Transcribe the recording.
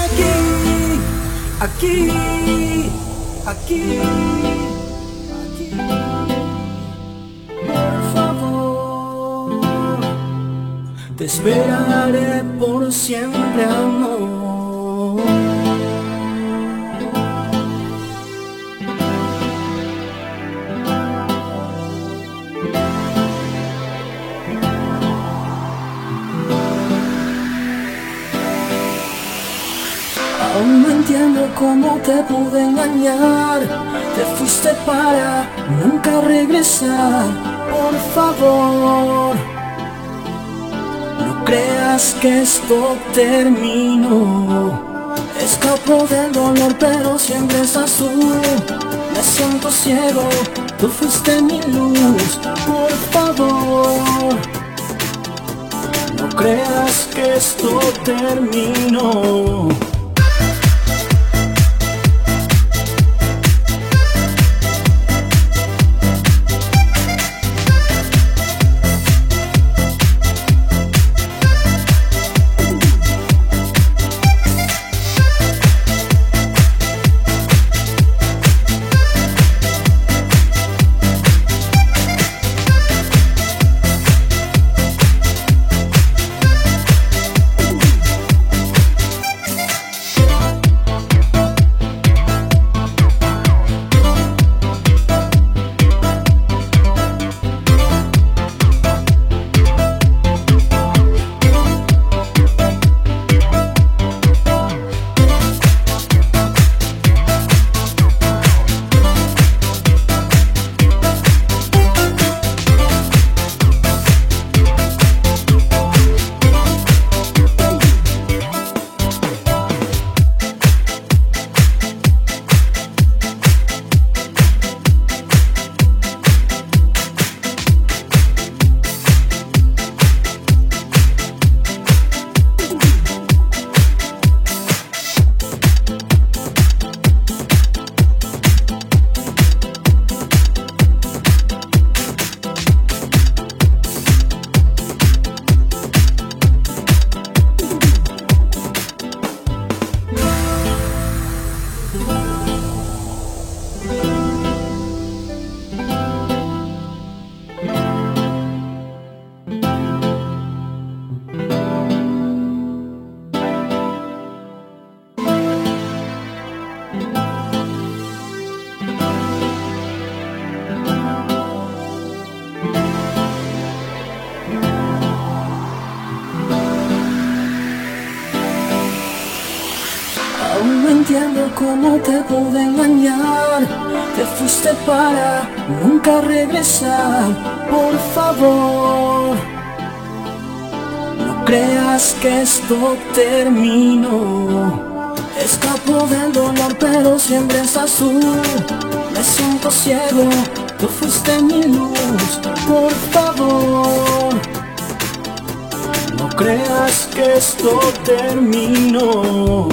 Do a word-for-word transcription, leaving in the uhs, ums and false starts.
Aquí, aquí, aquí, por favor, te esperaré por siempre, amor. Aún no entiendo cómo te pude engañar. Te fuiste para nunca regresar. Por favor, no creas que esto terminó. Escapo del dolor pero siempre estás tú. Me siento ciego, tú fuiste mi luz. Por favor, no creas que esto terminó. Aún no entiendo cómo te pude engañar. Te fuiste para nunca regresar. Por favor, no creas que esto terminó. Escapo del dolor pero siempre estás tú. Me siento ciego, tú fuiste mi luz. Por favor, no creas que esto terminó.